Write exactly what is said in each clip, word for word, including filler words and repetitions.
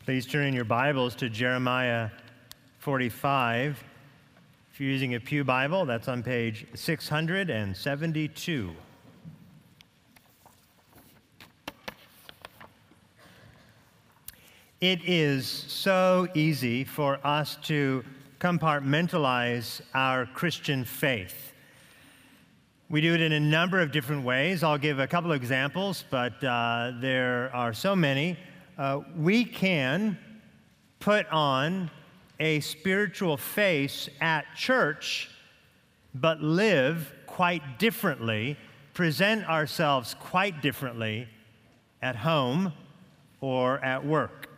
Please turn in your Bibles to Jeremiah forty-five. If you're using a Pew Bible, that's on page six hundred seventy-two. It is so easy for us to compartmentalize our Christian faith. We do it in a number of different ways. I'll give a couple of examples, but uh, there are so many. Uh, we can put on a spiritual face at church, but live quite differently, present ourselves quite differently at home or at work.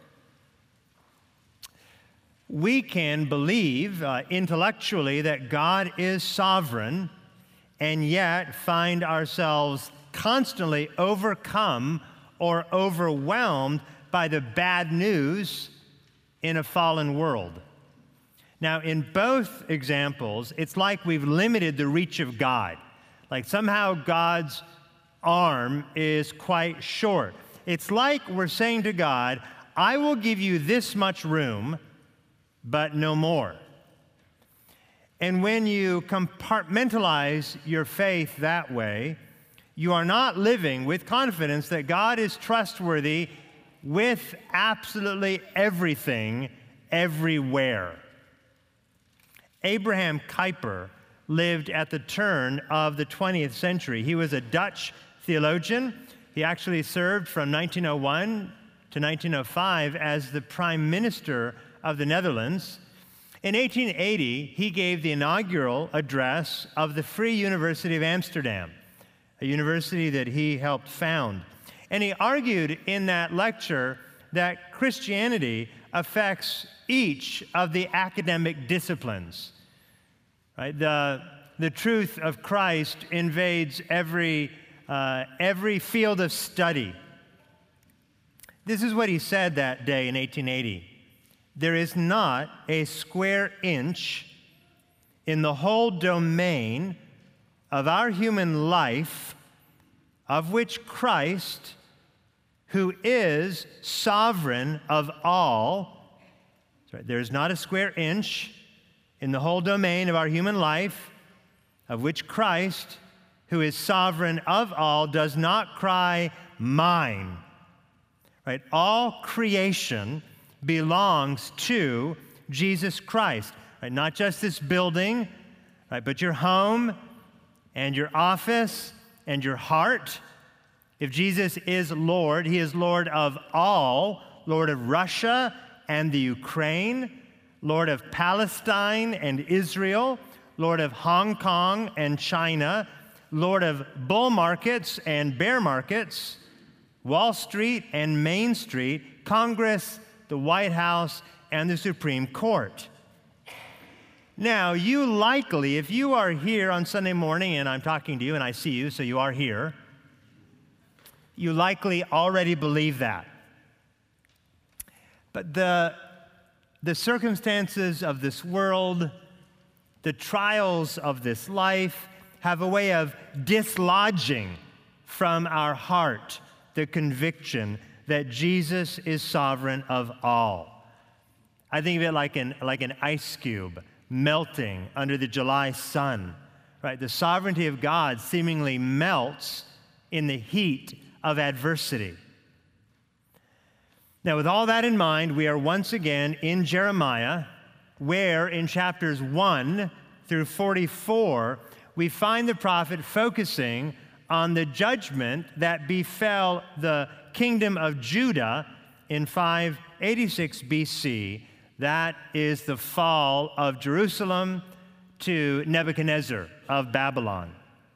We can believe uh, intellectually that God is sovereign, and yet find ourselves constantly overcome or overwhelmed by the bad news in a fallen world. Now, in both examples, it's like we've limited the reach of God. Like somehow God's arm is quite short. It's like we're saying to God, I will give you this much room, but no more. And when you compartmentalize your faith that way, you are not living with confidence that God is trustworthy with absolutely everything, everywhere. Abraham Kuyper lived at the turn of the twentieth century. He was a Dutch theologian. He actually served from nineteen oh one to nineteen oh five as the Prime Minister of the Netherlands. In eighteen eighty, he gave the inaugural address of the Free University of Amsterdam, a university that he helped found. And he argued in that lecture that Christianity affects each of the academic disciplines. Right? The, the truth of Christ invades every, uh, every field of study. This is what he said that day in eighteen eighty. There is not a square inch in the whole domain of our human life of which Christ, who is sovereign of all, sorry, there is not a square inch in the whole domain of our human life of which Christ, who is sovereign of all, does not cry, mine. Right? All creation belongs to Jesus Christ. Right? Not just this building, right? But your home and your office and your heart. If Jesus is Lord, he is Lord of all, Lord of Russia and the Ukraine, Lord of Palestine and Israel, Lord of Hong Kong and China, Lord of bull markets and bear markets, Wall Street and Main Street, Congress, the White House, and the Supreme Court. Now, you likely, if you are here on Sunday morning and I'm talking to you and I see you, so you are here, you likely already believe that. But the, the circumstances of this world, the trials of this life, have a way of dislodging from our heart the conviction that Jesus is sovereign of all. I think of it like an, like an ice cube melting under the July sun, right? The sovereignty of God seemingly melts in the heat of adversity. Now, with all that in mind, we are once again in Jeremiah, where in chapters one through forty-four, we find the prophet focusing on the judgment that befell the kingdom of Judah in five eighty-six B C. That is the fall of Jerusalem to Nebuchadnezzar of Babylon.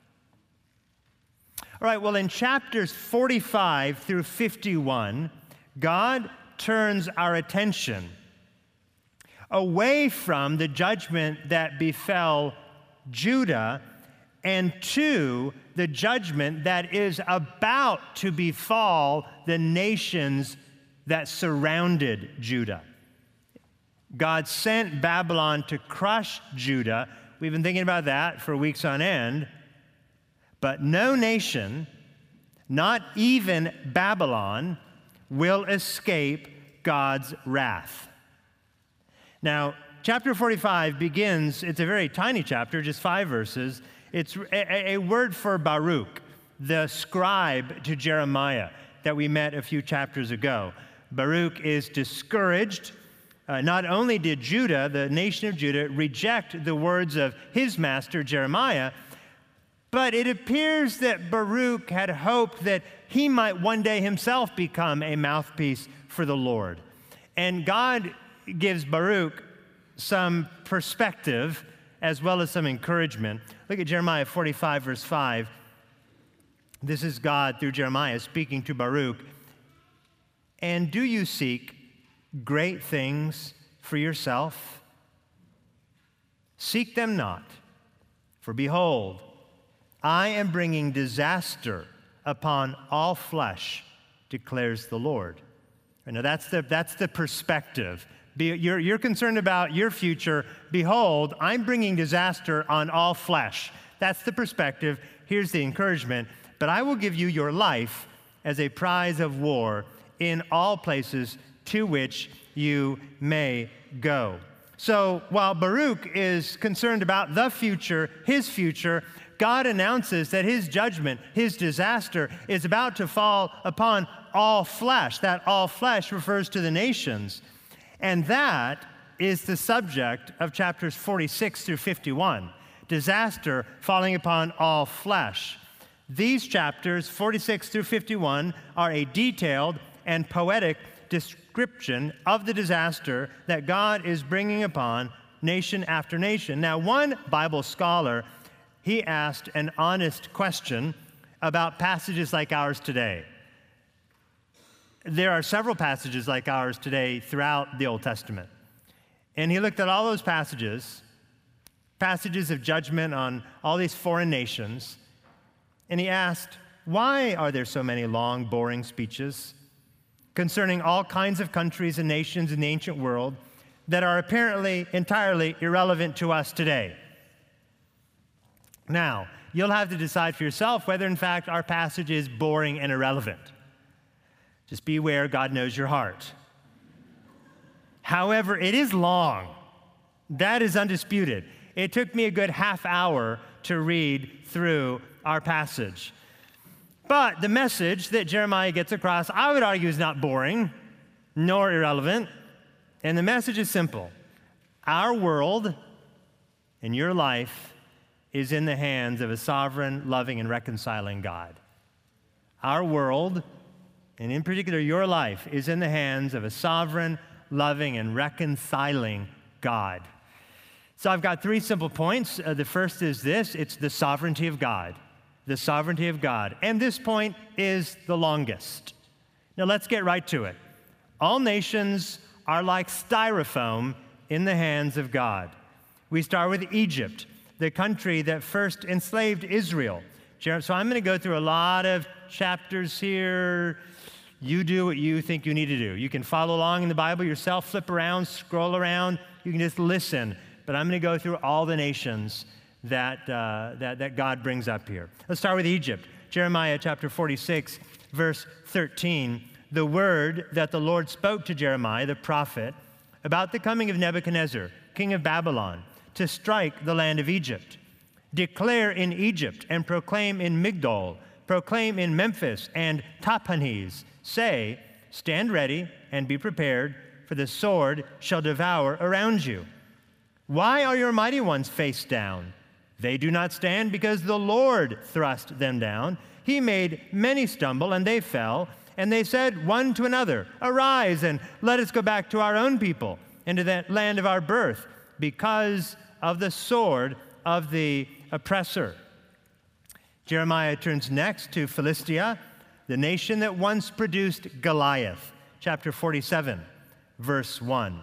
All right, well, in chapters forty-five through fifty-one, God turns our attention away from the judgment that befell Judah and to the judgment that is about to befall the nations that surrounded Judah. God sent Babylon to crush Judah. We've been thinking about that for weeks on end. But no nation, not even Babylon, will escape God's wrath. Now, chapter forty-five begins, it's a very tiny chapter, just five verses. It's a, a word for Baruch, the scribe to Jeremiah that we met a few chapters ago. Baruch is discouraged. Uh, not only did Judah, the nation of Judah, reject the words of his master Jeremiah, but it appears that Baruch had hoped that he might one day himself become a mouthpiece for the Lord. And God gives Baruch some perspective as well as some encouragement. Look at Jeremiah forty-five, verse five. This is God through Jeremiah speaking to Baruch. And do you seek great things for yourself? Seek them not, for behold, I am bringing disaster upon all flesh, declares the Lord. And now that's the, that's the perspective. Be, you're, you're concerned about your future. Behold, I'm bringing disaster on all flesh. That's the perspective. Here's the encouragement. But I will give you your life as a prize of war in all places to which you may go. So while Baruch is concerned about the future, his future, God announces that his judgment, his disaster, is about to fall upon all flesh. That all flesh refers to the nations. And that is the subject of chapters forty-six through fifty-one, disaster falling upon all flesh. These chapters, forty-six through fifty-one, are a detailed and poetic description of the disaster that God is bringing upon nation after nation. Now, one Bible scholar, he asked an honest question about passages like ours today. There are several passages like ours today throughout the Old Testament. And he looked at all those passages, passages of judgment on all these foreign nations, and he asked, why are there so many long, boring speeches concerning all kinds of countries and nations in the ancient world that are apparently entirely irrelevant to us today? Now, you'll have to decide for yourself whether, in fact, our passage is boring and irrelevant. Just beware, God knows your heart. However, it is long. That is undisputed. It took me a good half hour to read through our passage. But the message that Jeremiah gets across, I would argue, is not boring nor irrelevant. And the message is simple. Our world and your life is in the hands of a sovereign, loving, and reconciling God. Our world, and in particular your life, is in the hands of a sovereign, loving, and reconciling God. So I've got three simple points. Uh, the first is this. It's the sovereignty of God. The sovereignty of God. And this point is the longest. Now let's get right to it. All nations are like styrofoam in the hands of God. We start with Egypt, the country that first enslaved Israel. So I'm going to go through a lot of chapters here. You do what you think you need to do. You can follow along in the Bible yourself, flip around, scroll around. You can just listen. But I'm going to go through all the nations that, uh, that, that God brings up here. Let's start with Egypt. Jeremiah chapter forty-six, verse thirteen. The word that the Lord spoke to Jeremiah, the prophet, about the coming of Nebuchadnezzar, king of Babylon, to strike the land of Egypt. Declare in Egypt and proclaim in Migdol, proclaim in Memphis and Tahpanhes. Say, stand ready and be prepared, for the sword shall devour around you. Why are your mighty ones face down? They do not stand because the Lord thrust them down. He made many stumble, and they fell. And they said one to another, arise, and let us go back to our own people, and to that land of our birth, because of the sword of the oppressor. Jeremiah turns next to Philistia, the nation that once produced Goliath. Chapter forty-seven, verse one.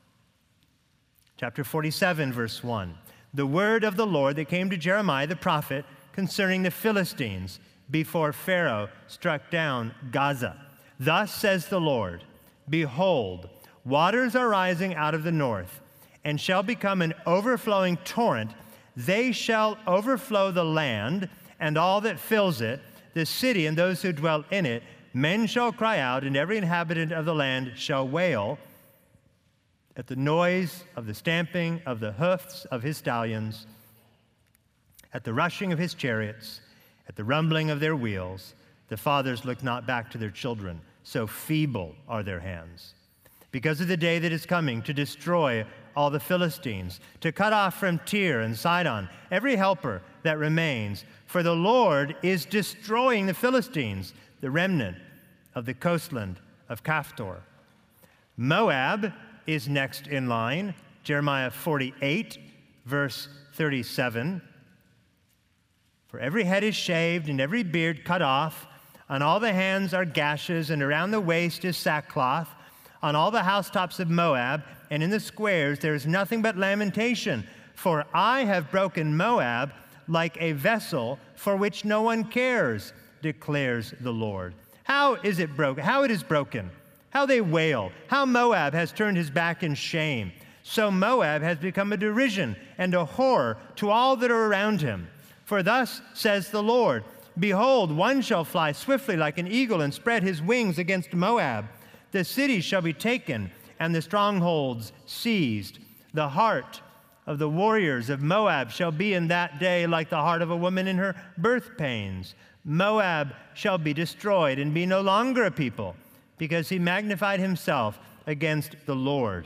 Chapter forty-seven, verse one. The word of the Lord that came to Jeremiah the prophet concerning the Philistines before Pharaoh struck down Gaza. Thus says the Lord, behold, waters are rising out of the north, and shall become an overflowing torrent. They shall overflow the land and all that fills it, the city and those who dwell in it. Men shall cry out, and every inhabitant of the land shall wail at the noise of the stamping of the hoofs of his stallions, at the rushing of his chariots, at the rumbling of their wheels. The fathers look not back to their children, so feeble are their hands. Because of the day that is coming to destroy all the Philistines, to cut off from Tyre and Sidon every helper that remains. For the Lord is destroying the Philistines, the remnant of the coastland of Caphtor. Moab is next in line, Jeremiah forty-eight, verse thirty-seven. For every head is shaved and every beard cut off, on all the hands are gashes, and around the waist is sackcloth. On all the housetops of Moab and in the squares there is nothing but lamentation. For I have broken Moab like a vessel for which no one cares, declares the Lord. How is it broken? How it is broken? How they wail. How Moab has turned his back in shame. So Moab has become a derision and a horror to all that are around him. For thus says the Lord, behold, one shall fly swiftly like an eagle and spread his wings against Moab. The cities shall be taken, and the strongholds seized. The heart of the warriors of Moab shall be in that day like the heart of a woman in her birth pains. Moab shall be destroyed and be no longer a people, because he magnified himself against the Lord.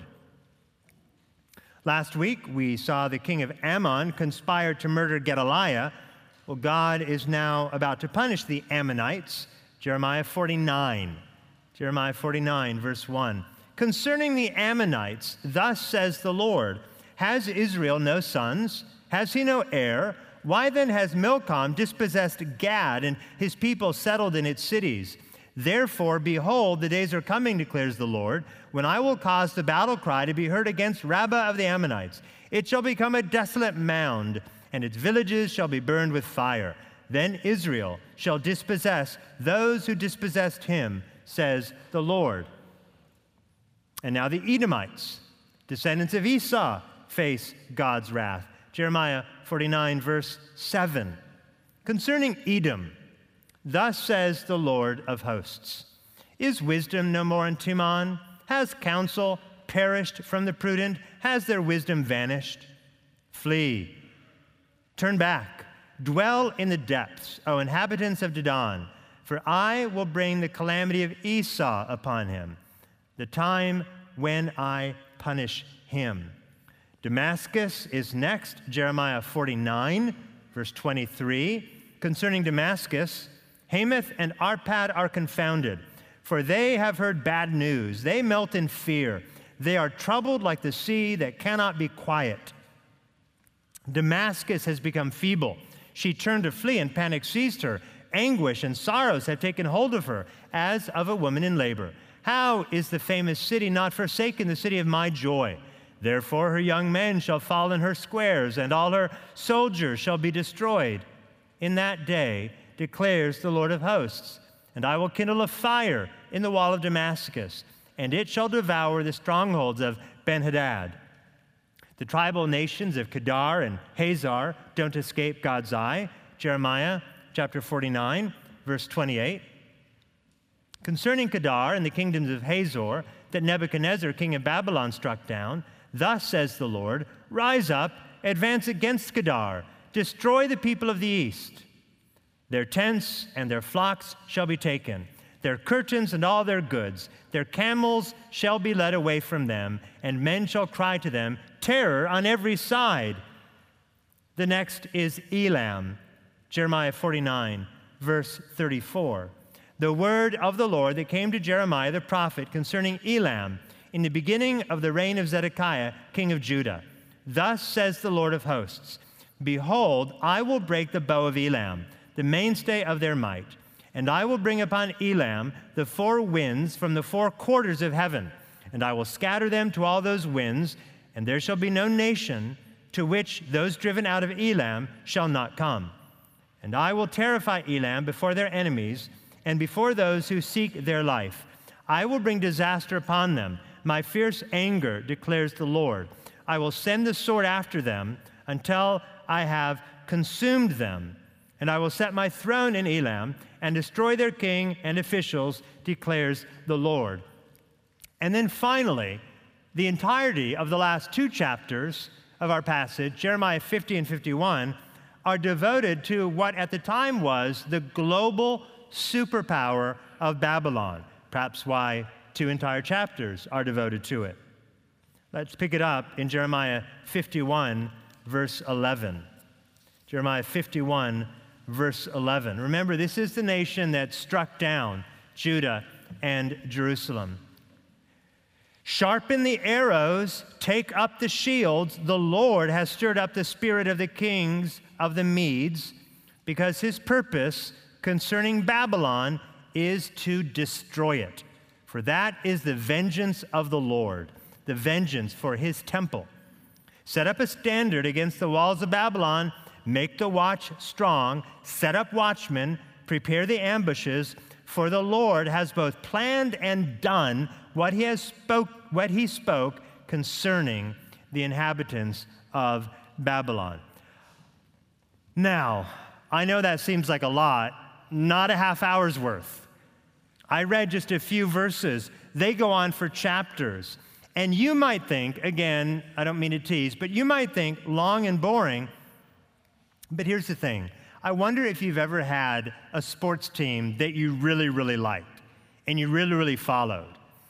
Last week, we saw the king of Ammon conspire to murder Gedaliah. Well, God is now about to punish the Ammonites. Jeremiah forty-nine. Jeremiah forty-nine, verse one. Concerning the Ammonites, thus says the Lord, has Israel no sons? Has he no heir? Why then has Milcom dispossessed Gad, and his people settled in its cities? Therefore, behold, the days are coming, declares the Lord, when I will cause the battle cry to be heard against Rabbah of the Ammonites. It shall become a desolate mound, and its villages shall be burned with fire. Then Israel shall dispossess those who dispossessed him, says the Lord. And now the Edomites, descendants of Esau, face God's wrath. Jeremiah forty-nine, verse seven. Concerning Edom, thus says the Lord of hosts, is wisdom no more in Teman? Has counsel perished from the prudent? Has their wisdom vanished? Flee, turn back, dwell in the depths, O inhabitants of Dedan, for I will bring the calamity of Esau upon him, the time when I punish him. Damascus is next, Jeremiah forty-nine, verse twenty-three. Concerning Damascus, Hamath and Arpad are confounded, for they have heard bad news. They melt in fear. They are troubled like the sea that cannot be quiet. Damascus has become feeble. She turned to flee, and panic seized her. Anguish and sorrows have taken hold of her, as of a woman in labor. How is the famous city not forsaken, the city of my joy? Therefore her young men shall fall in her squares, and all her soldiers shall be destroyed. In that day, declares the Lord of hosts, and I will kindle a fire in the wall of Damascus, and it shall devour the strongholds of Ben-Hadad. The tribal nations of Kedar and Hazar don't escape God's eye. Jeremiah chapter forty-nine, verse twenty-eight. Concerning Kedar and the kingdoms of Hazor that Nebuchadnezzar, king of Babylon, struck down, thus says the Lord, rise up, advance against Kedar, destroy the people of the east. Their tents and their flocks shall be taken, their curtains and all their goods. Their camels shall be led away from them, and men shall cry to them, terror on every side. The next is Elam, Jeremiah forty-nine, verse thirty-four. The word of the Lord that came to Jeremiah the prophet concerning Elam in the beginning of the reign of Zedekiah, king of Judah. Thus says the Lord of hosts, behold, I will break the bow of Elam, the mainstay of their might, and I will bring upon Elam the four winds from the four quarters of heaven, and I will scatter them to all those winds, and there shall be no nation to which those driven out of Elam shall not come. And I will terrify Elam before their enemies and before those who seek their life. I will bring disaster upon them. My fierce anger, declares the Lord. I will send the sword after them until I have consumed them, and I will set my throne in Elam and destroy their king and officials, declares the Lord. And then finally, the entirety of the last two chapters of our passage, Jeremiah fifty and fifty-one, are devoted to what at the time was the global superpower of Babylon. Perhaps why two entire chapters are devoted to it. Let's pick it up in Jeremiah fifty-one, verse eleven. Jeremiah fifty-one, verse eleven. Remember, this is the nation that struck down Judah and Jerusalem. Sharpen the arrows, take up the shields. The Lord has stirred up the spirit of the kings of the Medes, because his purpose concerning Babylon is to destroy it. For that is the vengeance of the Lord, the vengeance for his temple. Set up a standard against the walls of Babylon, make the watch strong, set up watchmen, prepare the ambushes, for the Lord has both planned and done what he has spoke, what he spoke concerning the inhabitants of Babylon. Now, I know that seems like a lot, not a half hour's worth. I read just a few verses. They go on for chapters. And you might think, again, I don't mean to tease, but you might think long and boring. But here's the thing. I wonder if you've ever had a sports team that you really, really liked and you really, really followed.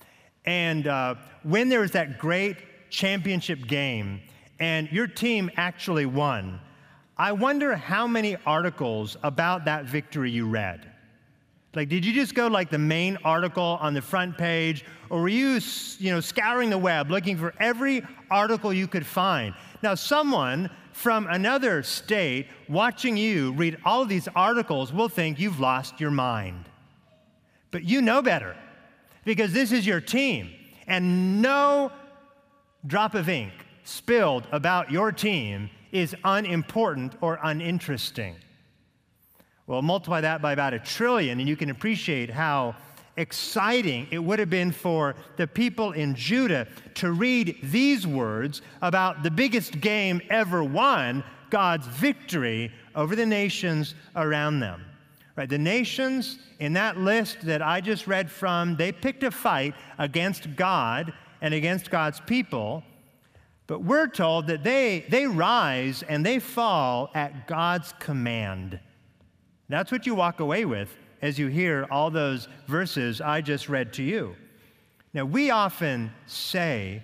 And uh, when there was that great championship game and your team actually won, I wonder how many articles about that victory you read. Like, did you just go like the main article on the front page, or were you, you know, scouring the web looking for every article you could find? Now, someone from another state watching you read all of these articles will think you've lost your mind. But you know better, because this is your team, and no drop of ink spilled about your team is unimportant or uninteresting. Well, multiply that by about a trillion, and you can appreciate how exciting it would have been for the people in Judah to read these words about the biggest game ever won, God's victory over the nations around them. Right? The nations in that list that I just read from, they picked a fight against God and against God's people, but we're told that they, they rise and they fall at God's command. That's what you walk away with as you hear all those verses I just read to you. Now, we often say,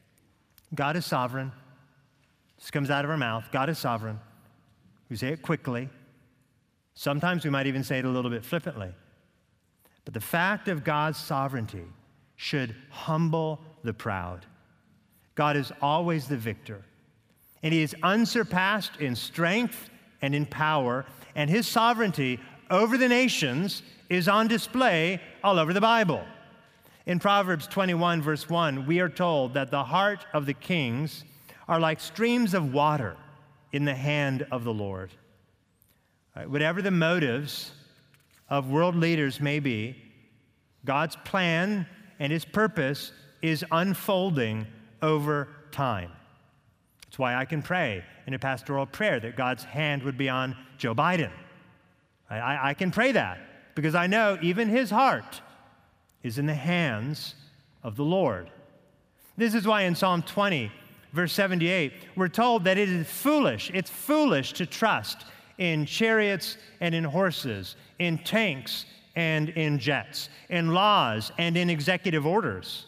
God is sovereign. This comes out of our mouth. God is sovereign. We say it quickly. Sometimes we might even say it a little bit flippantly. But the fact of God's sovereignty should humble the proud. God is always the victor, and he is unsurpassed in strength and in power, and his sovereignty over the nations is on display all over the Bible. In Proverbs twenty-one, verse one, we are told that the heart of the kings are like streams of water in the hand of the Lord. Right, whatever the motives of world leaders may be, God's plan and his purpose is unfolding over time. That's why I can pray in a pastoral prayer that God's hand would be on Joe Biden. I, I can pray that because I know even his heart is in the hands of the Lord. This is why in Psalm twenty, verse seventy-eight, we're told that it is foolish, it's foolish to trust in chariots and in horses, in tanks and in jets, in laws and in executive orders.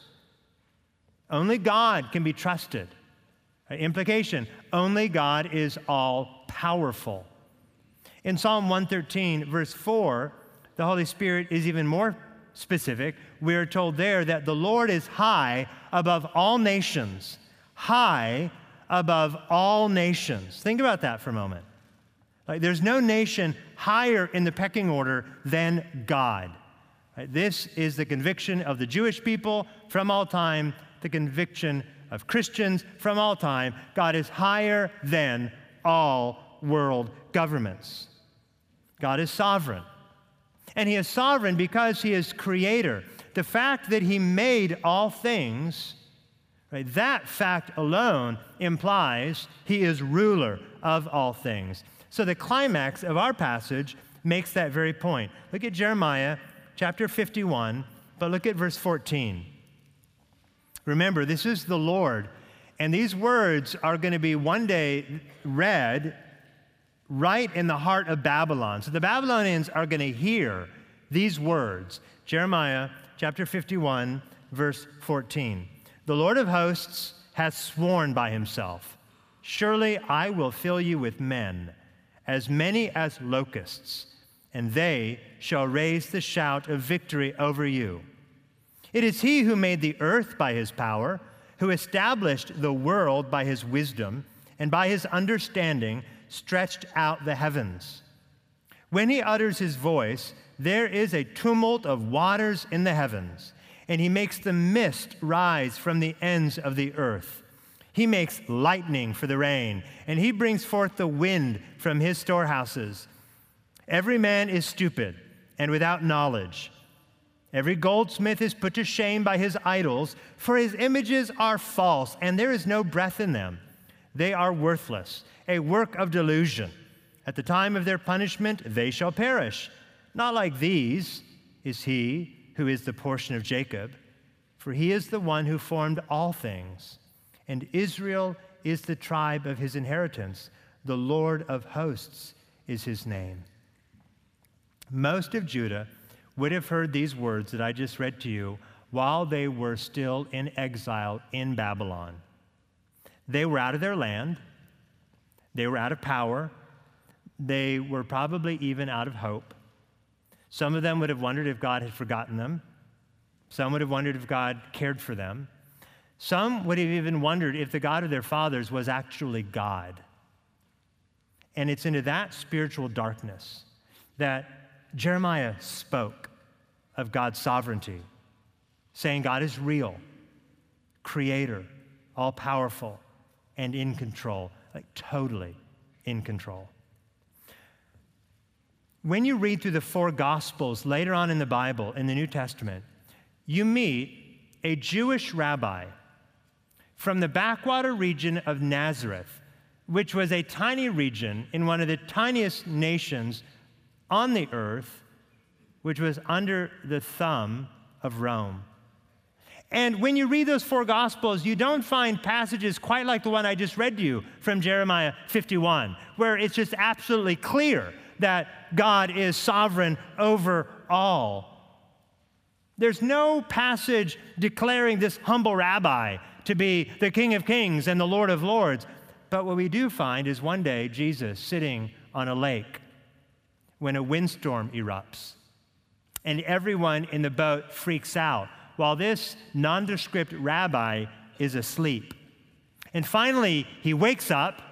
Only God can be trusted. Implication, only God is all-powerful. In Psalm one thirteen, verse four, the Holy Spirit is even more specific. We are told there that the Lord is high above all nations, high above all nations. Think about that for a moment. Like, there's no nation higher in the pecking order than God. Right? This is the conviction of the Jewish people from all time, the conviction of Christians from all time. God is higher than all world governments. God is sovereign. And he is sovereign because he is creator. The fact that he made all things, right, that fact alone implies he is ruler of all things. So the climax of our passage makes that very point. Look at Jeremiah chapter fifty-one, but look at verse fourteen. Remember, this is the Lord, and these words are going to be one day read right in the heart of Babylon. So the Babylonians are going to hear these words. Jeremiah chapter fifty-one, verse fourteen. The Lord of hosts hath sworn by himself, surely I will fill you with men, as many as locusts, and they shall raise the shout of victory over you. It is he who made the earth by his power, who established the world by his wisdom, and by his understanding stretched out the heavens. When he utters his voice, there is a tumult of waters in the heavens, and he makes the mist rise from the ends of the earth. He makes lightning for the rain, and he brings forth the wind from his storehouses. Every man is stupid and without knowledge. Every goldsmith is put to shame by his idols, for his images are false, and there is no breath in them. They are worthless, a work of delusion. At the time of their punishment, they shall perish. Not like these is he who is the portion of Jacob, for he is the one who formed all things, and Israel is the tribe of his inheritance. The Lord of hosts is his name. Most of Judah would have heard these words that I just read to you while they were still in exile in Babylon. They were out of their land. They were out of power. They were probably even out of hope. Some of them would have wondered if God had forgotten them. Some would have wondered if God cared for them. Some would have even wondered if the God of their fathers was actually God. And it's into that spiritual darkness that Jeremiah spoke of God's sovereignty, saying God is real, creator, all-powerful, and in control, like totally in control. When you read through the four Gospels later on in the Bible, in the New Testament, you meet a Jewish rabbi from the backwater region of Nazareth, which was a tiny region in one of the tiniest nations on the earth, which was under the thumb of Rome. And when you read those four Gospels, you don't find passages quite like the one I just read to you from Jeremiah fifty-one, where it's just absolutely clear that God is sovereign over all. There's no passage declaring this humble rabbi to be the King of Kings and the Lord of Lords. But what we do find is one day Jesus sitting on a lake when a windstorm erupts, and everyone in the boat freaks out while this nondescript rabbi is asleep. And finally, he wakes up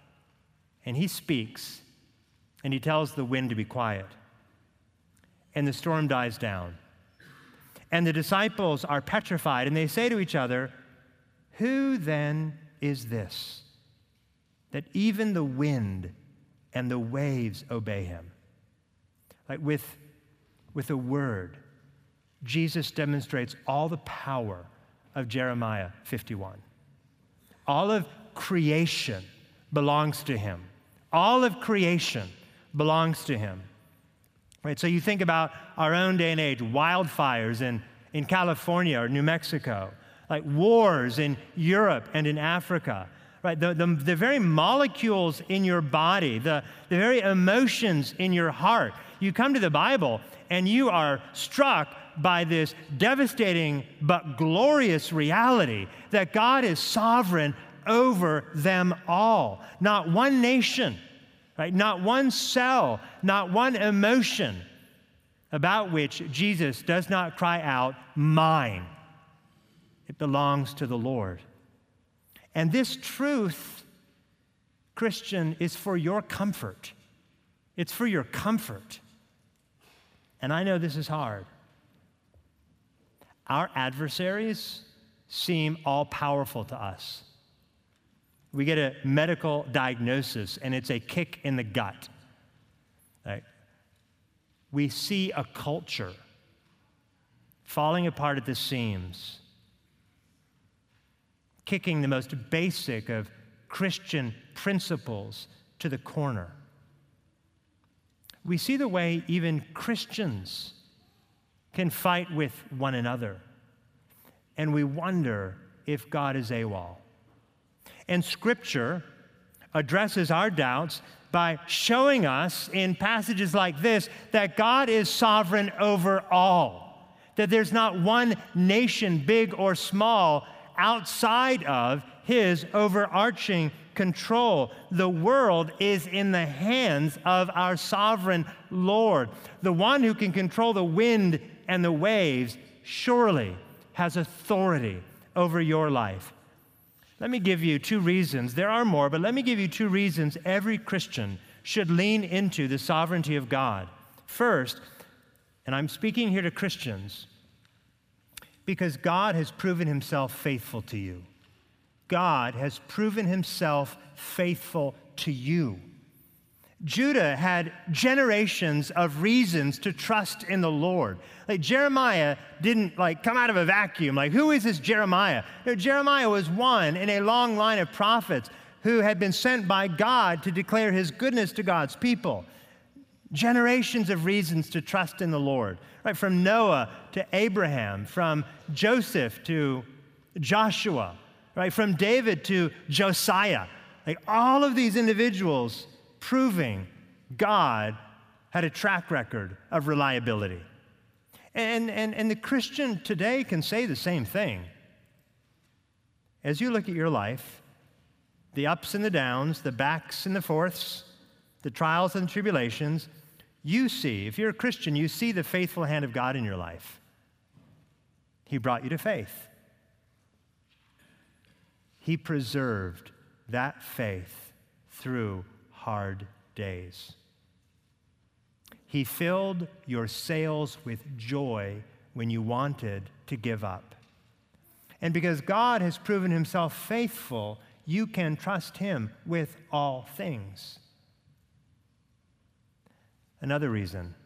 and he speaks, and he tells the wind to be quiet. And the storm dies down. And the disciples are petrified, and they say to each other, "Who then is this, that even the wind and the waves obey him?" Like with, with a word, Jesus demonstrates all the power of Jeremiah fifty-one. All of creation belongs to him. All of creation belongs to him. Right? So you think about our own day and age, wildfires in, in California or New Mexico, like wars in Europe and in Africa. Right? The, the, the very molecules in your body, the, the very emotions in your heart. You come to the Bible and you are struck by this devastating but glorious reality that God is sovereign over them all. Not one nation, right? Not one cell, not one emotion about which Jesus does not cry out, "Mine." It belongs to the Lord. And this truth, Christian, is for your comfort. It's for your comfort. And I know this is hard. Our adversaries seem all-powerful to us. We get a medical diagnosis, and it's a kick in the gut. Right? We see a culture falling apart at the seams, kicking the most basic of Christian principles to the corner. we see the way even Christians can fight with one another. And we wonder if God is AWOL. And Scripture addresses our doubts by showing us in passages like this that God is sovereign over all, that there's not one nation, big or small, outside of his overarching control. The world is in the hands of our sovereign Lord. The one who can control the wind and the waves surely has authority over your life. Let me give you two reasons. There are more, but let me give you two reasons every Christian should lean into the sovereignty of God. First, and I'm speaking here to Christians, because God has proven himself faithful to you. God has proven himself faithful to you. Judah had generations of reasons to trust in the Lord. Like Jeremiah didn't like come out of a vacuum. Like, who is this Jeremiah? No, Jeremiah was one in a long line of prophets who had been sent by God to declare his goodness to God's people. Generations of reasons to trust in the Lord, right? From Noah to Abraham, from Joseph to Joshua, right? From David to Josiah. Like all of these individuals proving God had a track record of reliability. And, and, and the Christian today can say the same thing. As you look at your life, the ups and the downs, the backs and the forths, the trials and tribulations, you see, if you're a Christian, you see the faithful hand of God in your life. He brought you to faith. He preserved that faith through hard days. He filled your sails with joy when you wanted to give up. And because God has proven himself faithful, you can trust him with all things. Another reason,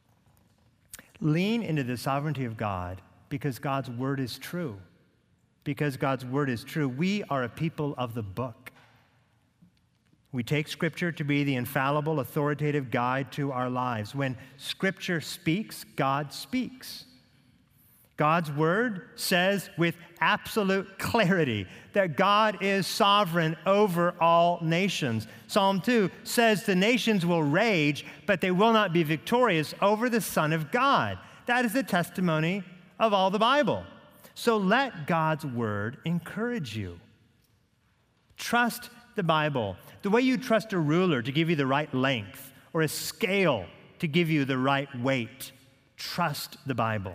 lean into the sovereignty of God because God's word is true. Because God's word is true, we are a people of the book. We take Scripture to be the infallible, authoritative guide to our lives. When Scripture speaks, God speaks. God's word says with absolute clarity that God is sovereign over all nations. Psalm two says the nations will rage, but they will not be victorious over the Son of God. That is the testimony of all the Bible. So let God's word encourage you. Trust the Bible the way you trust a ruler to give you the right length or a scale to give you the right weight. Trust the Bible.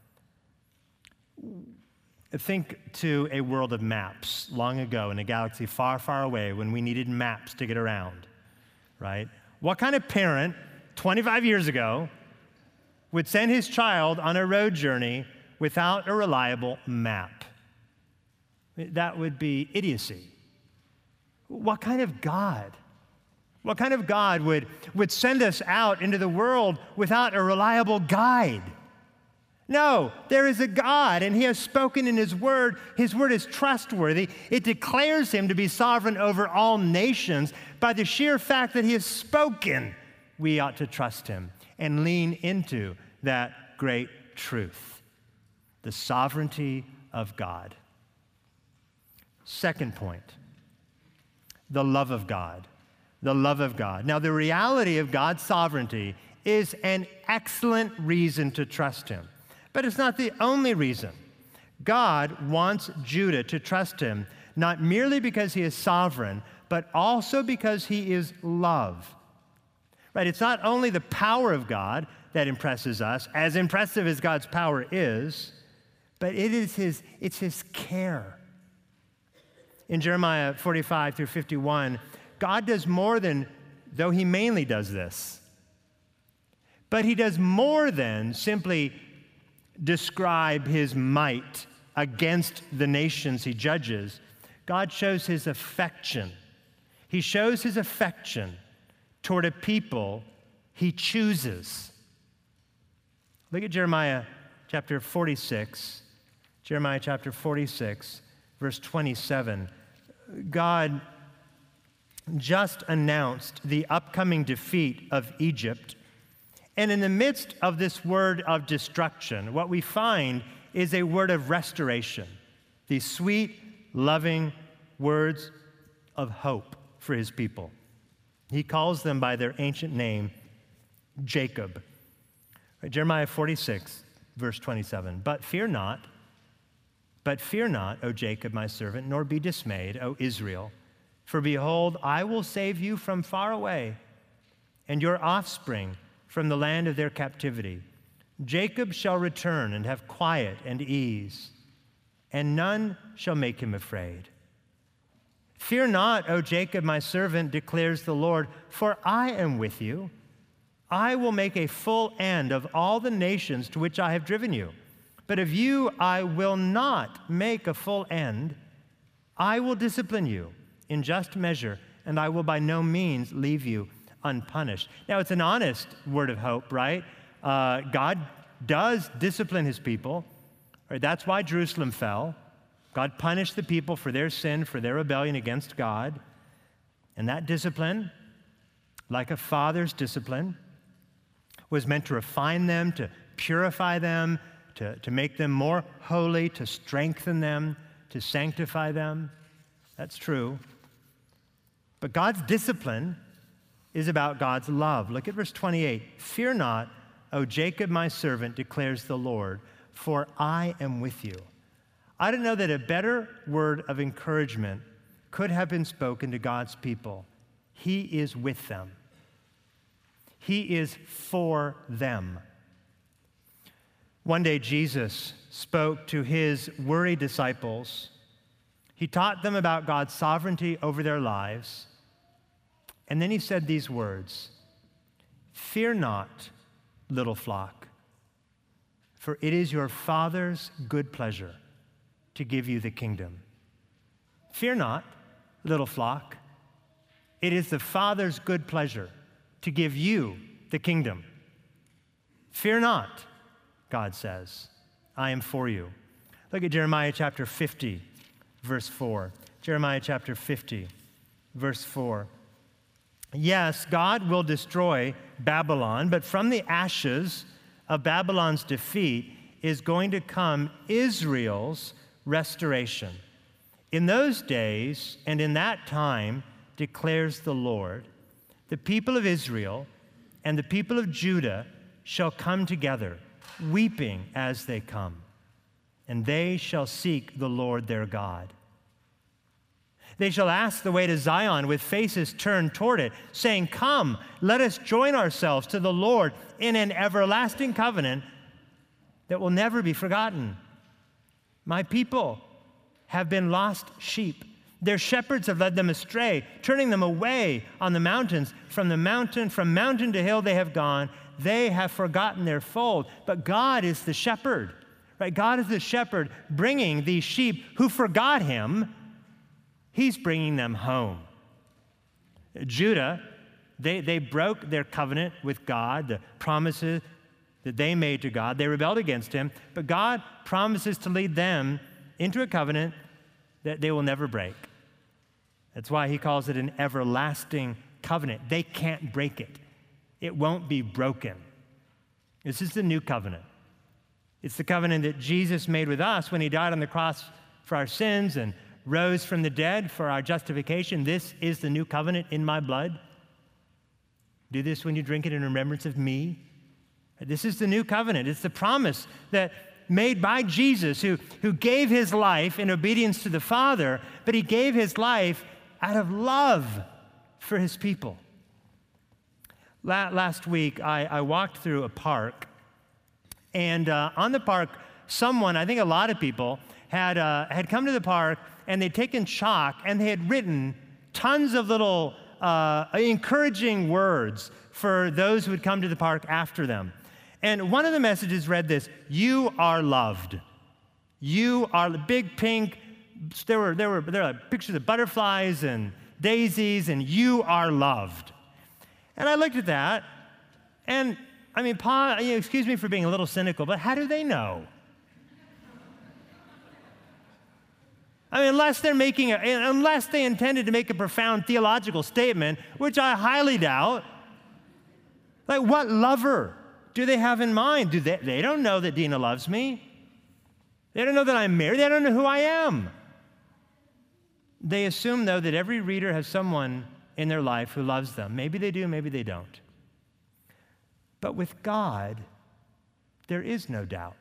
Think to a world of maps long ago in a galaxy far, far away when we needed maps to get around, right? What kind of parent twenty-five years ago would send his child on a road journey without a reliable map? That would be idiocy. What kind of God? What kind of God would, would send us out into the world without a reliable guide? No, there is a God, and he has spoken in his word. His word is trustworthy. It declares him to be sovereign over all nations. By the sheer fact that he has spoken, we ought to trust him and lean into that great truth, the sovereignty of God. Second point, the love of God. The love of God. Now, the reality of God's sovereignty is an excellent reason to trust him. But it's not the only reason. God wants Judah to trust him, not merely because he is sovereign, but also because he is love. Right? It's not only the power of God that impresses us, as impressive as God's power is, but it is his, it's his care. In Jeremiah forty-five through fifty-one, God does more than, though he mainly does this, but he does more than simply describe his might against the nations he judges. God shows his affection. He shows his affection toward a people he chooses. Look at Jeremiah chapter forty-six. Jeremiah chapter forty-six, verse twenty-seven. God just announced the upcoming defeat of Egypt And in the midst of this word of destruction, what we find is a word of restoration. These sweet, loving words of hope for his people. He calls them by their ancient name, Jacob. Right, Jeremiah forty-six, verse twenty-seven. But fear not, but fear not, O Jacob, my servant, nor be dismayed, O Israel. For behold, I will save you from far away, and your offspring from the land of their captivity. Jacob shall return and have quiet and ease, and none shall make him afraid. Fear not, O Jacob, my servant, declares the Lord, for I am with you. I will make a full end of all the nations to which I have driven you. But of you I will not make a full end. I will discipline you in just measure, and I will by no means leave you unpunished. Now, it's an honest word of hope, right? Uh, God does discipline his people. Right? That's why Jerusalem fell. God punished the people for their sin, for their rebellion against God. And that discipline, like a father's discipline, was meant to refine them, to purify them, to, to make them more holy, to strengthen them, to sanctify them. That's true. But God's discipline is about God's love. Look at verse twenty-eight. Fear not, O Jacob, my servant, declares the Lord, for I am with you. I don't know that a better word of encouragement could have been spoken to God's people. He is with them. He is for them. One day, Jesus spoke to his worried disciples. He taught them about God's sovereignty over their lives. And then he said these words, "Fear not, little flock, for it is your Father's good pleasure to give you the kingdom." Fear not, little flock. It is the Father's good pleasure to give you the kingdom. Fear not, God says, I am for you. Look at Jeremiah chapter fifty, verse four. Jeremiah chapter fifty, verse four. Yes, God will destroy Babylon, but from the ashes of Babylon's defeat is going to come Israel's restoration. In those days and in that time, declares the Lord, the people of Israel and the people of Judah shall come together, weeping as they come, and they shall seek the Lord their God. They shall ask the way to Zion with faces turned toward it, saying, "Come, let us join ourselves to the Lord in an everlasting covenant that will never be forgotten. My people have been lost sheep. Their shepherds have led them astray, turning them away on the mountains. From the mountain, from mountain to hill they have gone. They have forgotten their fold." But God is the shepherd, right? God is the shepherd bringing these sheep who forgot him. He's bringing them home. Judah, they, they broke their covenant with God, the promises that they made to God. They rebelled against him, but God promises to lead them into a covenant that they will never break. That's why he calls it an everlasting covenant. They can't break it. It won't be broken. This is the new covenant. It's the covenant that Jesus made with us when he died on the cross for our sins and rose from the dead for our justification. This is the new covenant in my blood. Do this when you drink it in remembrance of me. This is the new covenant. It's the promise that made by Jesus, who, who gave his life in obedience to the Father, but he gave his life out of love for his people. La- last week, I, I walked through a park, and uh, on the park, someone, I think a lot of people, had, uh, had come to the park, and they'd taken chalk, and they had written tons of little uh, encouraging words for those who would come to the park after them. And one of the messages read this: "You are loved. You are," big pink, there were, there were, there were pictures of butterflies and daisies, and "you are loved." And I looked at that, and I mean, Pa, you know, excuse me for being a little cynical, but how do they know? I mean, unless they're making a, unless they intended to make a profound theological statement, which I highly doubt, like, what lover do they have in mind? Do they, they don't know that Dina loves me. They don't know that I'm married. They don't know who I am. They assume, though, that every reader has someone in their life who loves them. Maybe they do, maybe they don't. But with God, there is no doubt.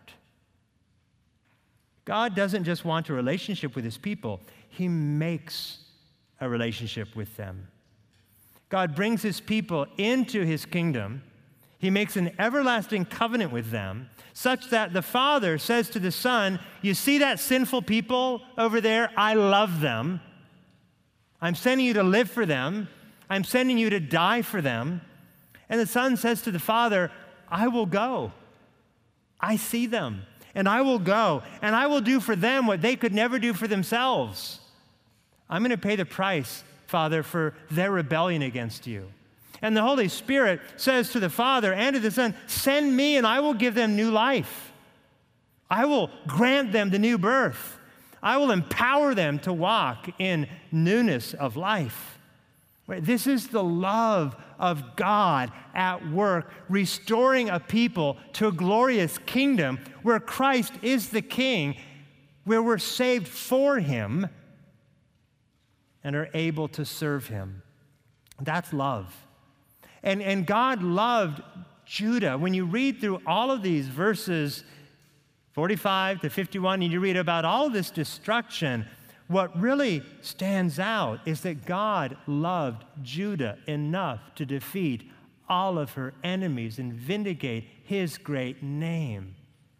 God doesn't just want a relationship with his people. He makes a relationship with them. God brings his people into his kingdom. He makes an everlasting covenant with them, such that the Father says to the Son, you see that sinful people over there? I love them. I'm sending you to live for them. I'm sending you to die for them. And the Son says to the Father, I will go. I see them, and I will go, and I will do for them what they could never do for themselves. I'm going to pay the price, Father, for their rebellion against you. And the Holy Spirit says to the Father and to the Son, send me and I will give them new life. I will grant them the new birth. I will empower them to walk in newness of life. This is the love of God at work, restoring a people to a glorious kingdom where Christ is the King, where we're saved for him and are able to serve him. That's love. And, and God loved Judah. When you read through all of these verses, forty-five to fifty-one, and you read about all this destruction, what really stands out is that God loved Judah enough to defeat all of her enemies and vindicate his great name.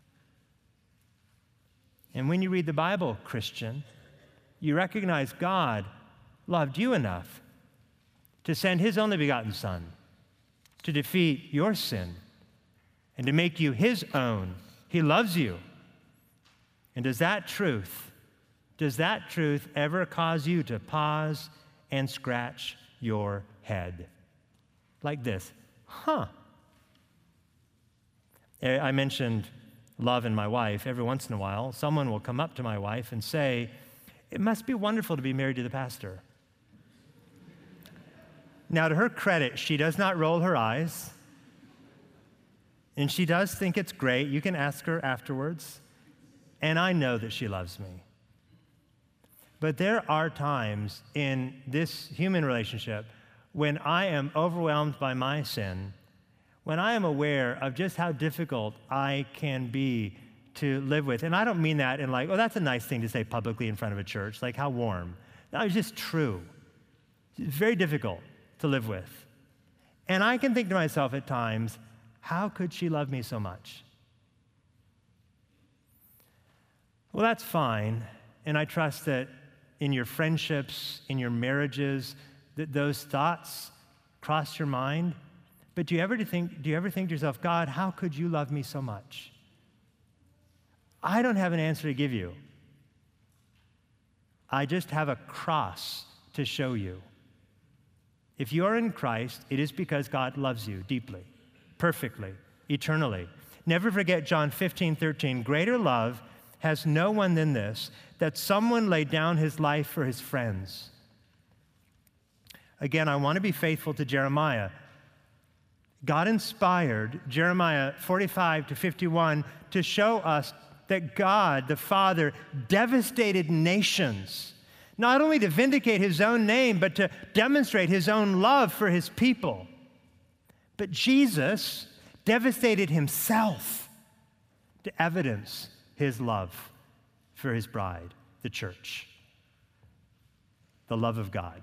And when you read the Bible, Christian, you recognize God loved you enough to send his only begotten Son to defeat your sin and to make you his own. He loves you. And does that truth, does that truth ever cause you to pause and scratch your head? Like this, huh? I mentioned love and my wife. Every once in a while, someone will come up to my wife and say, it must be wonderful to be married to the pastor. Now, to her credit, she does not roll her eyes, and she does think it's great. You can ask her afterwards, and I know that she loves me. But there are times in this human relationship when I am overwhelmed by my sin, when I am aware of just how difficult I can be to live with. And I don't mean that in like, oh, that's a nice thing to say publicly in front of a church, like how warm. No, it's just true. It's very difficult to live with. And I can think to myself at times, how could she love me so much? Well, that's fine, and I trust that in your friendships, in your marriages, that those thoughts cross your mind. But do you ever think, do you ever think to yourself, God, how could you love me so much? I don't have an answer to give you. I just have a cross to show you. If you are in Christ, it is because God loves you deeply, perfectly, eternally. Never forget John fifteen thirteen. Greater love has no one than this, that someone laid down his life for his friends. Again, I want to be faithful to Jeremiah. God inspired Jeremiah forty-five to fifty-one to show us that God, the Father, devastated nations, not only to vindicate his own name, but to demonstrate his own love for his people. But Jesus devastated himself to evidence his love for his bride, the church, the love of God.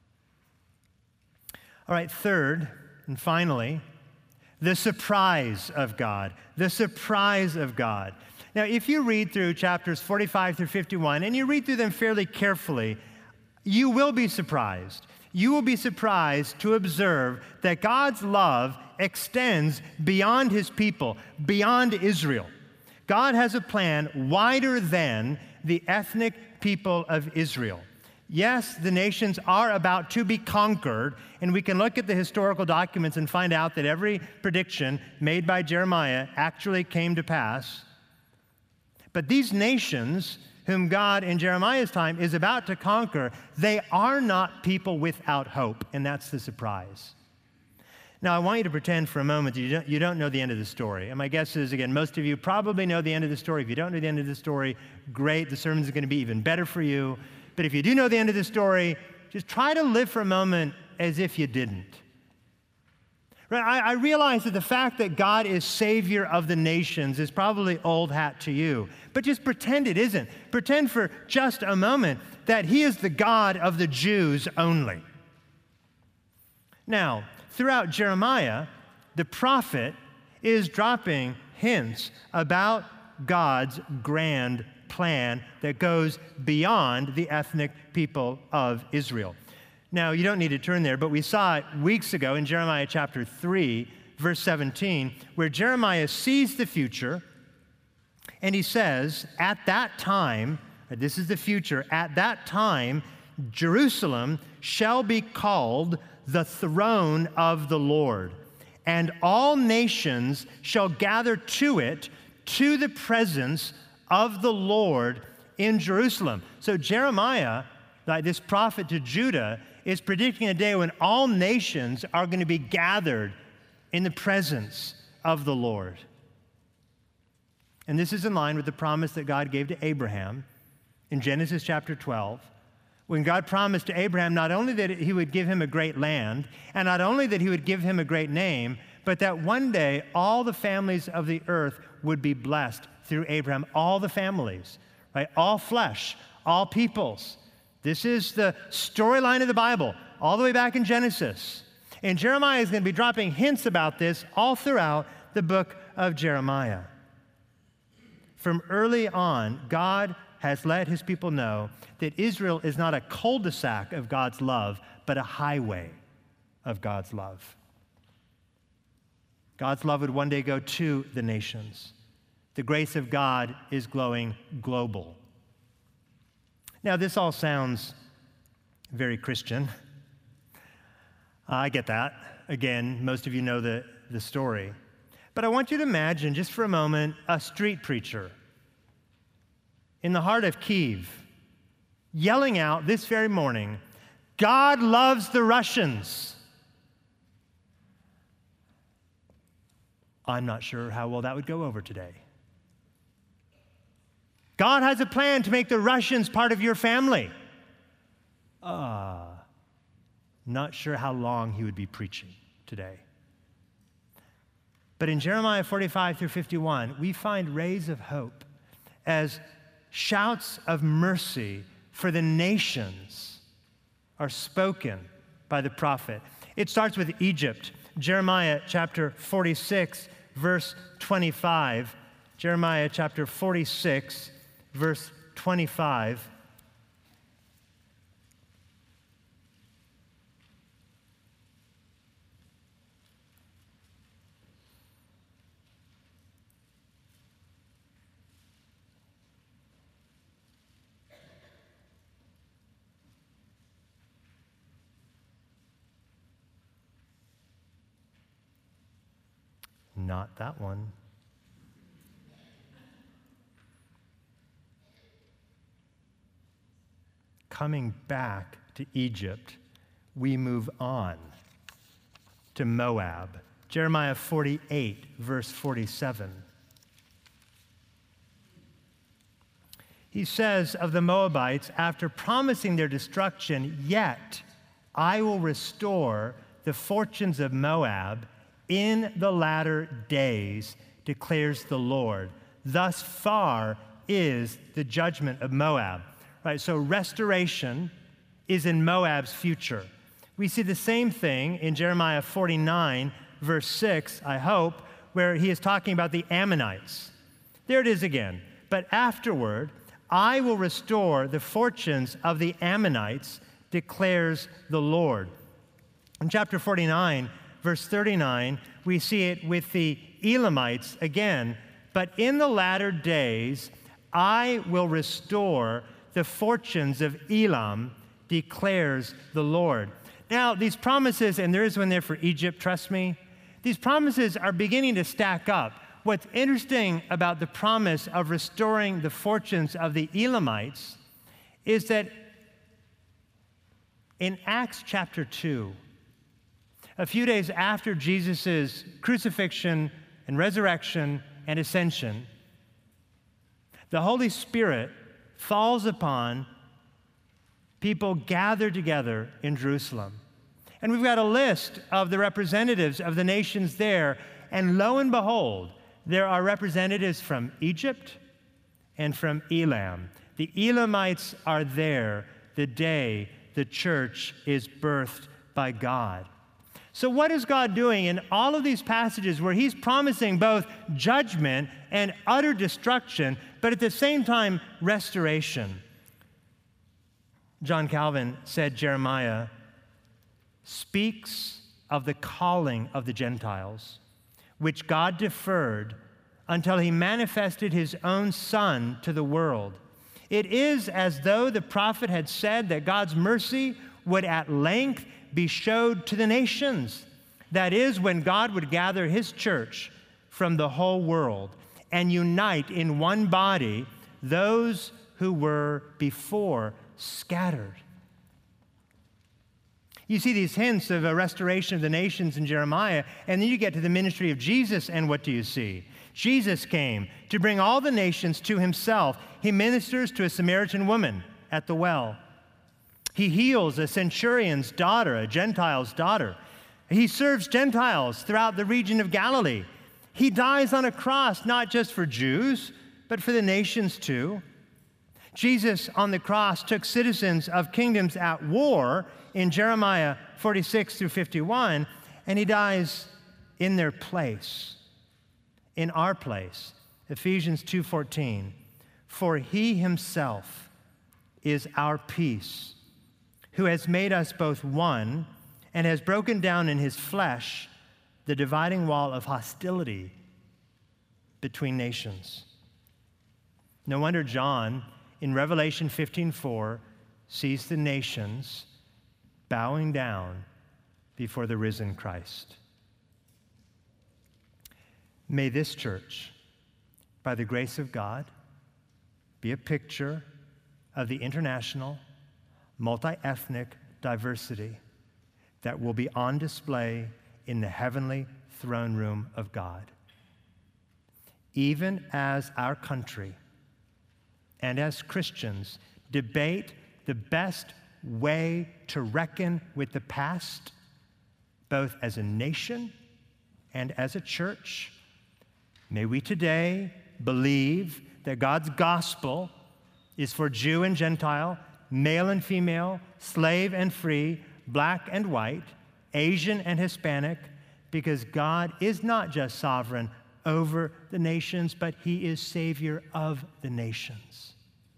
All right, third and finally, the surprise of God, the surprise of God. Now, if you read through chapters forty-five through fifty-one, and you read through them fairly carefully, you will be surprised. You will be surprised to observe that God's love extends beyond his people, beyond Israel. God has a plan wider than the ethnic people of Israel. Yes, the nations are about to be conquered, and we can look at the historical documents and find out that every prediction made by Jeremiah actually came to pass. But these nations, whom God in Jeremiah's time is about to conquer, they are not people without hope, and that's the surprise. Now, I want you to pretend for a moment that you don't, you don't know the end of the story. And my guess is, again, most of you probably know the end of the story. If you don't know the end of the story, great. The sermon is going to be even better for you. But if you do know the end of the story, just try to live for a moment as if you didn't. Right? I, I realize that the fact that God is Savior of the nations is probably old hat to you. But just pretend it isn't. Pretend for just a moment that He is the God of the Jews only. Now, throughout Jeremiah, the prophet is dropping hints about God's grand plan that goes beyond the ethnic people of Israel. Now, you don't need to turn there, but we saw it weeks ago in Jeremiah chapter three, verse seventeen, where Jeremiah sees the future, and he says, at that time, this is the future, at that time, Jerusalem shall be called the throne of the Lord, and all nations shall gather to it, to the presence of the Lord in Jerusalem. So Jeremiah, like this prophet to Judah, is predicting a day when all nations are going to be gathered in the presence of the Lord. And this is in line with the promise that God gave to Abraham in Genesis chapter twelve, when God promised to Abraham not only that He would give him a great land, and not only that He would give him a great name, but that one day all the families of the earth would be blessed through Abraham, all the families, right? All flesh, all peoples. This is the storyline of the Bible, all the way back in Genesis. And Jeremiah is going to be dropping hints about this all throughout the book of Jeremiah. From early on, God has let His people know that Israel is not a cul-de-sac of God's love, but a highway of God's love. God's love would one day go to the nations. The grace of God is glowing global. Now, this all sounds very Christian. I get that. Again, most of you know the, the story. But I want you to imagine, just for a moment, a street preacher in the heart of Kyiv, yelling out this very morning, God loves the Russians. I'm not sure how well that would go over today. God has a plan to make the Russians part of your family. Ah, uh, not sure how long he would be preaching today. But in Jeremiah forty-five through fifty-one, we find rays of hope as shouts of mercy for the nations are spoken by the prophet. It starts with Egypt. Jeremiah chapter forty-six, verse twenty-five. Jeremiah chapter forty-six, verse twenty-five. Not that one. Coming back to Egypt, we move on to Moab. Jeremiah forty-eight, verse forty-seven. He says of the Moabites, after promising their destruction, yet I will restore the fortunes of Moab in the latter days, declares the Lord. Thus far is the judgment of Moab. Right, so restoration is in Moab's future. We see the same thing in Jeremiah forty-nine, verse six, I hope, where he is talking about the Ammonites. There it is again. But afterward, I will restore the fortunes of the Ammonites, declares the Lord. In chapter forty-nine, verse thirty-nine, we see it with the Elamites again. But in the latter days, I will restore the fortunes of Elam, declares the Lord. Now, these promises, and there is one there for Egypt, trust me, these promises are beginning to stack up. What's interesting about the promise of restoring the fortunes of the Elamites is that in Acts chapter two, A few days after Jesus' crucifixion and resurrection and ascension, the Holy Spirit falls upon people gathered together in Jerusalem. And we've got a list of the representatives of the nations there, and lo and behold, there are representatives from Egypt and from Elam. The Elamites are there the day the church is birthed by God. So what is God doing in all of these passages where he's promising both judgment and utter destruction, but at the same time, restoration? John Calvin said Jeremiah speaks of the calling of the Gentiles, which God deferred until he manifested his own Son to the world. It is as though the prophet had said that God's mercy would at length be showed to the nations. That is, when God would gather his church from the whole world and unite in one body those who were before scattered. You see these hints of a restoration of the nations in Jeremiah, and then you get to the ministry of Jesus, and what do you see? Jesus came to bring all the nations to himself. He ministers to a Samaritan woman at the well. He heals a centurion's daughter, a Gentile's daughter. He serves Gentiles throughout the region of Galilee. He dies on a cross, not just for Jews, but for the nations too. Jesus on the cross took citizens of kingdoms at war in Jeremiah forty-six through fifty-one, and he dies in their place, in our place. Ephesians two fourteen, for he himself is our peace, who has made us both one and has broken down in his flesh the dividing wall of hostility between nations. No wonder John, in Revelation fifteen four, sees the nations bowing down before the risen Christ. May this church, by the grace of God, be a picture of the international, multi-ethnic diversity that will be on display in the heavenly throne room of God. Even as our country and as Christians debate the best way to reckon with the past, both as a nation and as a church, may we today believe that God's gospel is for Jew and Gentile, male and female, slave and free, black and white, Asian and Hispanic, because God is not just sovereign over the nations, but he is Savior of the nations.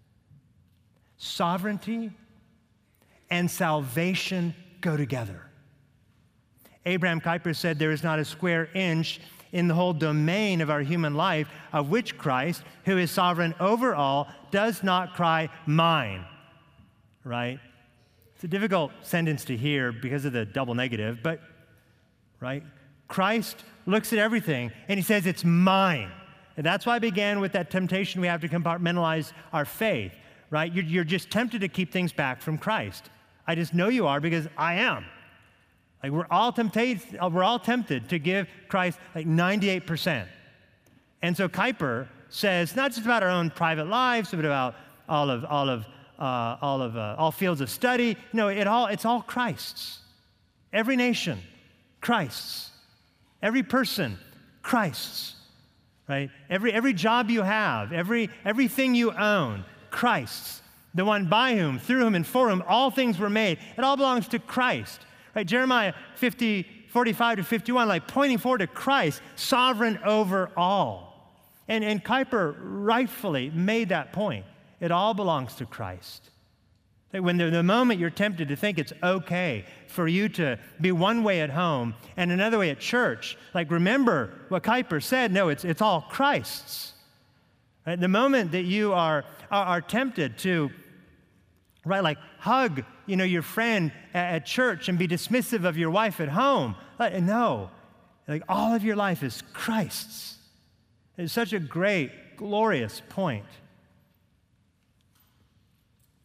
Sovereignty and salvation go together. Abraham Kuyper said there is not a square inch in the whole domain of our human life of which Christ, who is sovereign over all, does not cry, mine, right? It's a difficult sentence to hear because of the double negative, but, right? Christ looks at everything and he says, it's mine. And that's why I began with that temptation we have to compartmentalize our faith, right? You're, you're just tempted to keep things back from Christ. I just know you are because I am. Like we're all tempted, we're all tempted to give Christ like ninety-eight percent. And so Kuyper says, not just about our own private lives, but about all of all of uh, all of uh, all fields of study. No, it all it's all Christ's. Every nation, Christ's. Every person, Christ's. Right? Every every job you have, every everything you own, Christ's. The one by whom, through whom, and for whom all things were made. It all belongs to Christ. Right? Jeremiah fifty, forty-five to fifty-one, like pointing forward to Christ, sovereign over all. And, and Kuyper rightfully made that point. It all belongs to Christ. That when the, the moment you're tempted to think it's okay for you to be one way at home and another way at church, like remember what Kuyper said, no, it's, it's all Christ's. Right? The moment that you are, are, are tempted to, right, like hug, you know, your friend at, at church and be dismissive of your wife at home, like, no, like all of your life is Christ's. It's such a great, glorious point.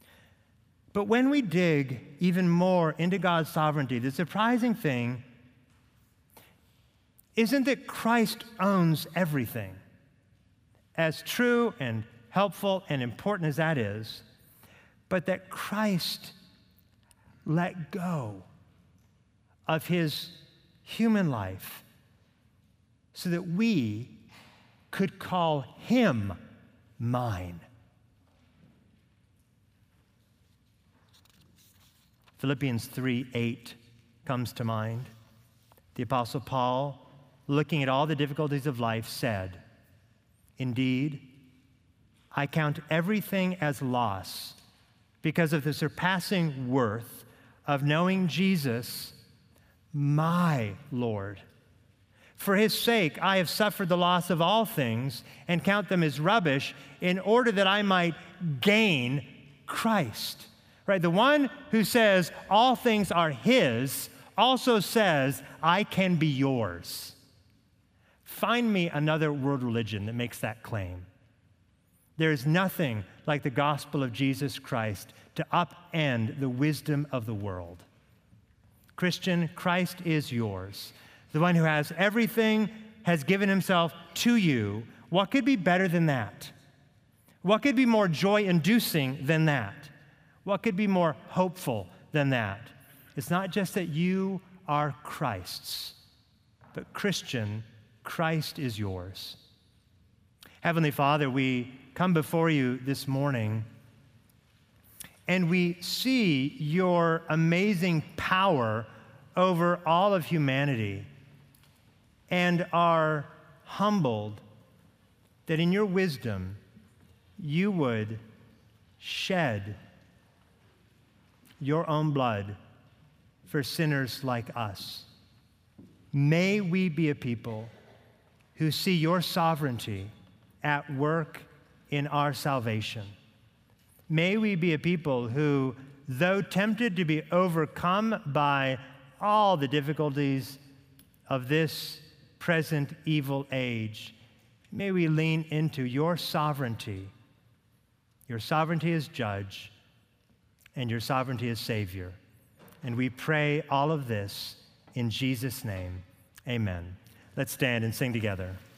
But when we dig even more into God's sovereignty, the surprising thing isn't that Christ owns everything. As true and helpful and important as that is, but that Christ let go of his human life so that we could call him mine. Philippians three eight comes to mind. The Apostle Paul, looking at all the difficulties of life, said, "Indeed, I count everything as loss because of the surpassing worth of knowing Jesus, my Lord. For his sake, I have suffered the loss of all things and count them as rubbish in order that I might gain Christ." Right? The one who says all things are his also says, I can be yours. Find me another world religion that makes that claim. There is nothing like the gospel of Jesus Christ to upend the wisdom of the world. Christian, Christ is yours. The one who has everything has given himself to you. What could be better than that? What could be more joy-inducing than that? What could be more hopeful than that? It's not just that you are Christ's, but Christian, Christ is yours. Heavenly Father, we come before you this morning and we see your amazing power over all of humanity and are humbled that in your wisdom you would shed your own blood for sinners like us. May we be a people who see your sovereignty at work in our salvation. May we be a people who, though tempted to be overcome by all the difficulties of this present evil age, may we lean into your sovereignty, your sovereignty as judge, and your sovereignty as Savior. And we pray all of this in Jesus' name. Amen. Let's stand and sing together.